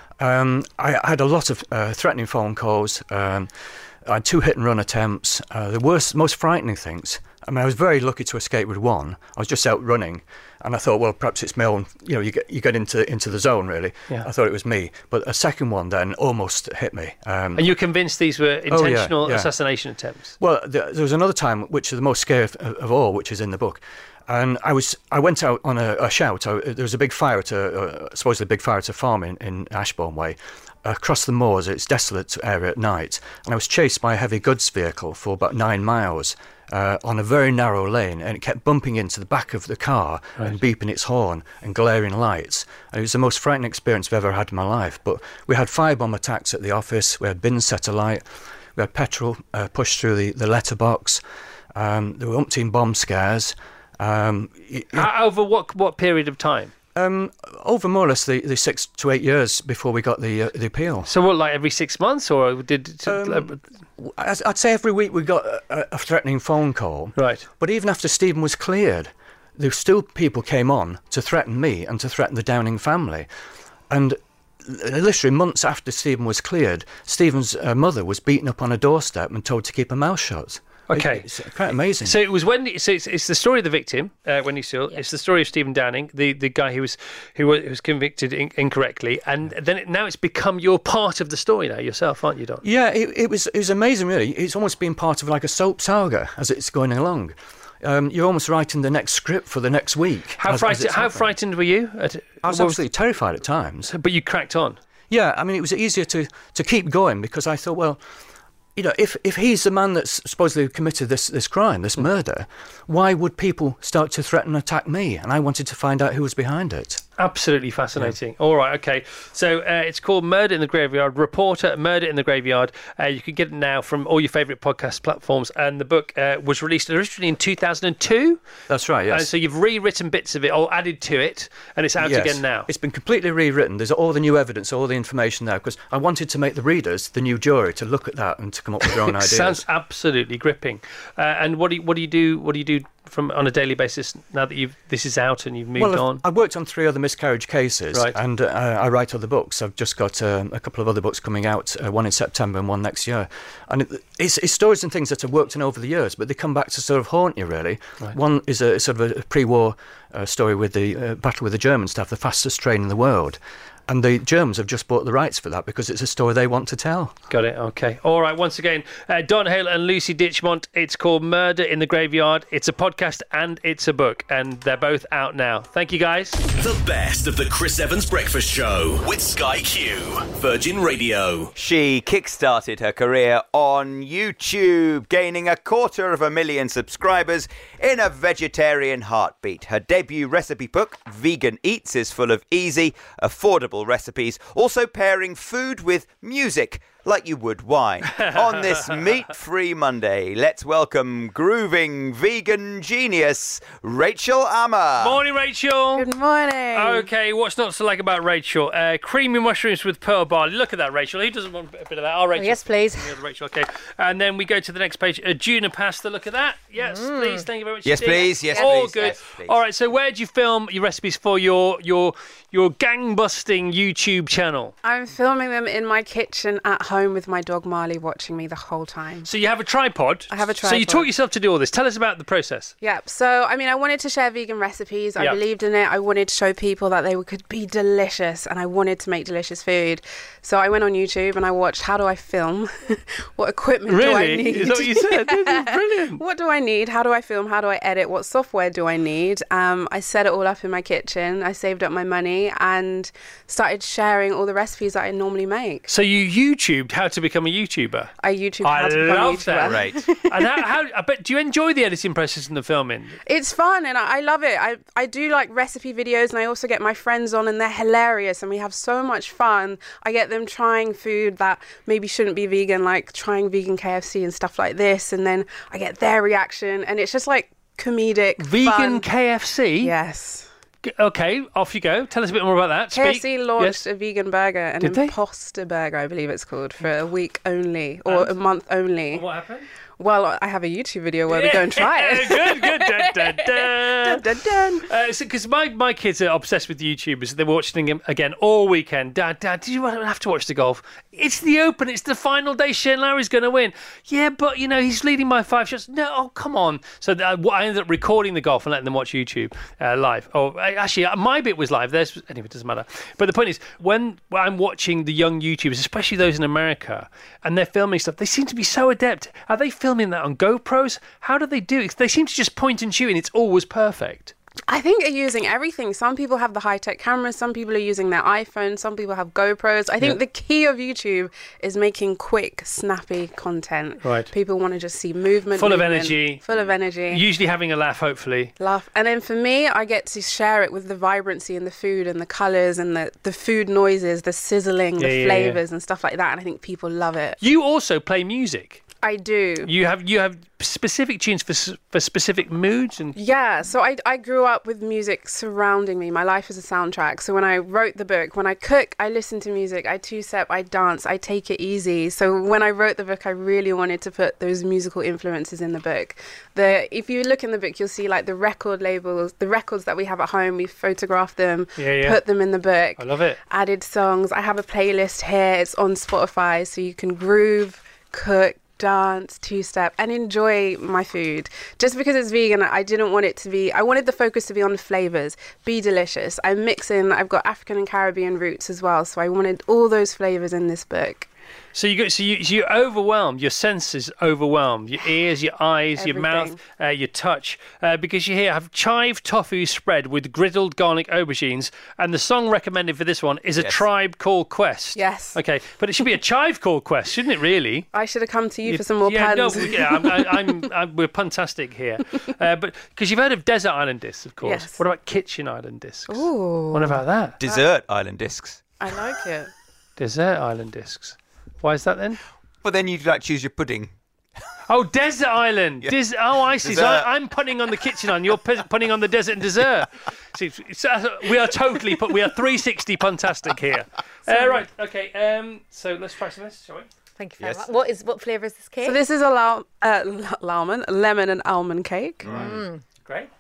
um, I, I had a lot of uh, threatening phone calls. Um, I had two hit-and-run attempts. Uh, the worst, most frightening things. I mean, I was very lucky to escape with one. I was just out running, and I thought, well, perhaps it's my own. You know, you get you get into into the zone, really. Yeah. I thought it was me, but a second one then almost hit me. Um, And you're convinced these were Oh, yeah, intentional yeah. assassination attempts? Well, there, there was another time, which is the most scary of, of all, which is in the book. And I was, I went out on a, a shout. I, there was a big fire at a, uh, supposedly a big fire at a farm in, in Ashbourne Way, across the moors. It's a desolate area at night, and I was chased by a heavy goods vehicle for about nine miles uh, on a very narrow lane, and it kept bumping into the back of the car and beeping its horn and glaring lights. And it was the most frightening experience I've ever had in my life. But we had firebomb attacks at the office. We had bins set alight. We had petrol uh, pushed through the, the letterbox. Um, there were umpteen bomb scares. Um, y- How- Over what what period of time? Um, over more or less the, the six to eight years before we got the uh, the appeal. So what, like every six months, or did? Um, I'd I'd say every week we got a, a threatening phone call. Right. But even after Stephen was cleared, there still people came on to threaten me and to threaten the Downing family, and literally months after Stephen was cleared, Stephen's uh, mother was beaten up on a doorstep and told to keep her mouth shut. Okay. It's quite amazing. So it was Wendy. So it's, it's the story of the victim, uh, Wendy Sewell. It's the story of Stephen Downing, the, the guy who was who was, who was convicted in, incorrectly, and then it, now it's become you're part of the story now yourself, aren't you, Don? Yeah, it, it was it was amazing, really. It's almost been part of like a soap saga as it's going along. Um, you're almost writing the next script for the next week. How as- frightened? as it's How happening. frightened were you? At, I was what absolutely terrified at times. But you cracked on. Yeah, I mean, it was easier to, to keep going because I thought, well, you know, if, if he's the man that's supposedly committed this, this crime, this murder, why would people start to threaten and attack me? And I wanted to find out who was behind it. Absolutely fascinating. All right, okay. So uh, it's called Murder in the Graveyard, Reporter, Murder in the Graveyard. Uh, you can get it now from all your favourite podcast platforms. And the book uh, was released originally in two thousand two. That's right, yes. And so you've rewritten bits of it or added to it, and it's out Yes. again now. It's been completely rewritten. There's all the new evidence, all the information there, because I wanted to make the readers, the new jury, to look at that and to come up with their own ideas. Sounds absolutely gripping. Uh, and what do you, what do you do? What do you do from on a daily basis now that you've this is out and you've moved well, I've- on? I've worked on three other miscarriage cases, Right. and uh, I write other books. I've just got um, a couple of other books coming out, uh, one in September and one next year. And it, it's, it's stories and things that I've worked on over the years, but they come back to sort of haunt you, really. Right. One is a sort of a pre-war uh, story with the uh, battle with the Germans to have the fastest train in the world. And the Germans have just bought the rights for that because it's a story they want to tell. Got it. Okay. All right. Once again, uh, Don Hale and Lucy Ditchmont. It's called Murder in the Graveyard. It's a podcast and it's a book, and they're both out now. Thank you, guys. The best of the Chris Evans Breakfast Show with Sky Q, Virgin Radio. She kickstarted her career on YouTube, gaining a quarter of a million subscribers in a vegetarian heartbeat. Her debut recipe book, Vegan Eats, is full of easy, affordable recipes, also pairing food with music like you would wine. On this meat-free Monday, let's welcome grooving vegan genius Rachel Ammer. Morning, Rachel. Good morning. Okay, what's not to like about Rachel? Uh, creamy mushrooms with pearl barley. Look at that, Rachel. Who doesn't want a bit of that? Oh, Rachel. yes, please. Rachel, okay. And then we go to the next page. A Juna pasta. Look at that. Yes, Mm. please. Thank you very much. Yes, indeed. please. Yes, All please. good. Yes, please. All right. So, where do you film your recipes for your your your gang busting YouTube channel? I'm filming them in my kitchen at home home with my dog Marley watching me the whole time. So you have a tripod. I have a tripod. So you taught yourself to do all this. Tell us about the process. Yeah. So, I mean, I wanted to share vegan recipes. I Yeah. believed in it. I wanted to show people that they could be delicious, and I wanted to make delicious food. So I went on YouTube and I watched, how do I film? What equipment do I Really? need? Is that what you said? This is brilliant. What do I need? How do I film? How do I edit? What software do I need? Um, I set it all up in my kitchen. I saved up my money and started sharing all the recipes that I normally make. So you YouTubed how to become a YouTuber. I YouTube I how to become a love YouTuber. that. Right. And how, how? I bet. Do you enjoy the editing process and the filming? It's fun and I, I love it. I, I do like recipe videos and I also get my friends on and they're hilarious and we have so much fun. I get them trying food that maybe shouldn't be vegan, like trying vegan K F C and stuff like this, and then I get their reaction and it's just like comedic Vegan fun. K F C? Yes. G- Okay, off you go. Tell us a bit more about that. K F C Speak. launched Yes. a vegan burger, an Did they? imposter burger, I believe it's called, for a week only or And? a month only. What happened? Well, I have a YouTube video where we go and try it. Good, good. Dun, dun, dun. Dun, dun, dun. Uh, because my, my kids are obsessed with YouTubers. They're watching them again all weekend. Dad, Dad, did you have to watch the golf? It's the Open. It's the final day. Shane Lowry's going to win. Yeah, but, you know, he's leading by five shots. No, oh, come on. So uh, I ended up recording the golf and letting them watch YouTube uh, live. Oh, actually, uh, my bit was live. There's, anyway, it doesn't matter. But the point is, when I'm watching the young YouTubers, especially those in America, and they're filming stuff, they seem to be so adept. Are they filming that on GoPros? How do they do it? They seem to just point and shoot and it's always perfect. I think they're using everything. Some people have the high-tech cameras, some people are using their iPhones, some people have GoPros. I think Yeah. the key of YouTube is making quick, snappy content. Right. People want to just see movement. Full of movement, energy. Full of energy. Usually having a laugh, hopefully. Laugh. And then for me, I get to share it with the vibrancy and the food and the colours and the, the food noises, the sizzling, Yeah, the yeah, flavours and stuff like that. And I think people love it. You also play music. I do. You have you have specific tunes for s- for specific moods and Yeah, so I, I grew up with music surrounding me. My life is a soundtrack. So when I wrote the book, when I cook, I listen to music. I two-step, I dance, I take it easy. So when I wrote the book, I really wanted to put those musical influences in the book. The if you look in the book, you'll see like the record labels, the records that we have at home. We photographed them, Yeah, yeah. put them in the book. I love it. Added songs. I have a playlist here. It's on Spotify, so you can groove, cook, dance, two-step, and enjoy my food. Just because it's vegan, I didn't want it to be, I wanted the focus to be on the flavours, be delicious. I'm mixing, I've got African and Caribbean roots as well, so I wanted all those flavours in this book. So you go, so you so you're overwhelmed. Your senses overwhelmed. Your ears, your eyes, your mouth, uh, your touch, uh, because you here have chive tofu spread with griddled garlic aubergines, and the song recommended for this one is a Yes. Tribe Called Quest. Yes. Okay, but it should be a chive called Quest, shouldn't it? Really? I should have come to you You- for some more yeah, puns. No, yeah, I'm, I, I'm, I'm, we're puntastic here. Uh, but because you've heard of desert island discs, of course. Yes. What about kitchen island discs? Ooh. What about that? Dessert island discs. I like it. Desert island discs. Why is that then? Well, then you'd like choose your pudding. Oh, desert island. Des- oh, I see. So Dessert. I, I'm putting on the kitchen island. You're p- putting on the desert and dessert. See, it's, it's, uh, we are totally put. We are three sixty puntastic here. Uh, right. Okay. Um. So let's try some of this, shall we? Thank you very much. What is what flavour is this cake? So this is a lau- uh, lalman, lemon and almond cake. Mm. Great.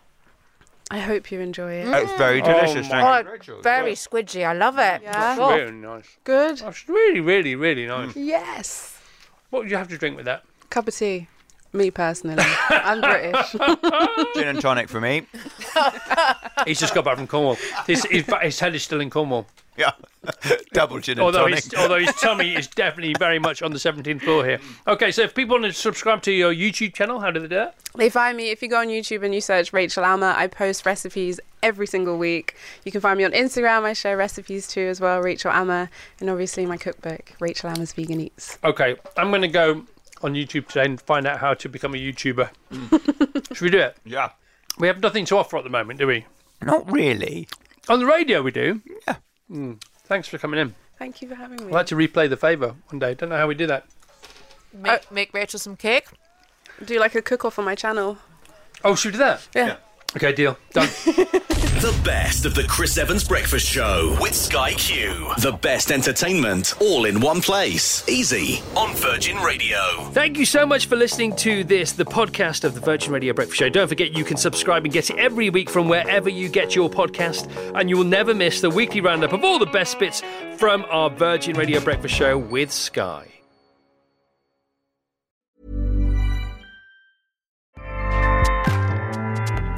I hope you enjoy it. It's very delicious. Oh, thank you. Rachel. Very squidgy. I love it. Yeah. Oh. Really nice. Good. That's really, really, really nice. Yes. What would you have to drink with that? Cup of tea. Me personally. I'm British. Gin and tonic for me. He's just got back from Cornwall. His, his, his head is still in Cornwall. Yeah. Double gin and Although tonic. his, although his tummy is definitely very much on the seventeenth floor here. Okay, so if people want to subscribe to your YouTube channel, how do they do that? They find me, if you go on YouTube and you search Rachel Alma, I post recipes every single week. You can find me on Instagram. I share recipes too as well, Rachel Alma. And obviously my cookbook, Rachel Alma's Vegan Eats. Okay, I'm going to go on YouTube today and find out how to become a YouTuber. Should we do it? Yeah. We have nothing to offer at the moment, do we? Not really. On the radio we do. Yeah. Mm. Thanks for coming in. Thank you for having me. I'd like to replay the favour one day. Don't know how we do that. Make, make Rachel some cake. Do like a cook-off on my channel. Oh, should we do that? Yeah. Okay, deal. Done. The best of the Chris Evans Breakfast Show with Sky Q. The best entertainment all in one place. Easy on Virgin Radio. Thank you so much for listening to this, the podcast of the Virgin Radio Breakfast Show. Don't forget you can subscribe and get it every week from wherever you get your podcast, and you will never miss the weekly roundup of all the best bits from our Virgin Radio Breakfast Show with Sky.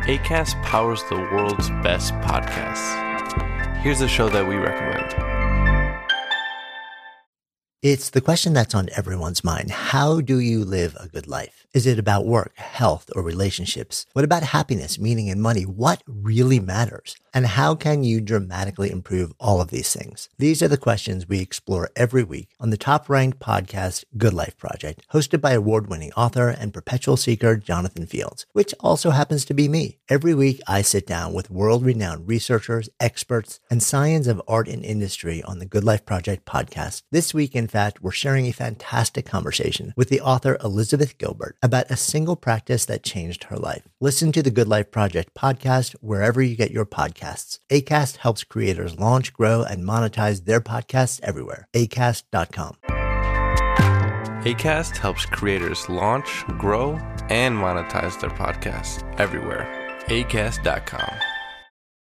Acast powers the world's best podcasts. Here's a show that we recommend. It's the question that's on everyone's mind. How do you live a good life? Is it about work, health, or relationships? What about happiness, meaning, and money? What really matters? And how can you dramatically improve all of these things? These are the questions we explore every week on the top-ranked podcast, Good Life Project, hosted by award-winning author and perpetual seeker Jonathan Fields, which also happens to be me. Every week, I sit down with world-renowned researchers, experts, and science of art and industry on the Good Life Project podcast. This week, in fact, we're sharing a fantastic conversation with the author Elizabeth Gilbert about a single practice that changed her life. Listen to the Good Life Project podcast wherever you get your podcasts. Acast helps creators launch, grow, and monetize their podcasts everywhere. acast dot com. Acast helps creators launch, grow, and monetize their podcasts everywhere. acast dot com.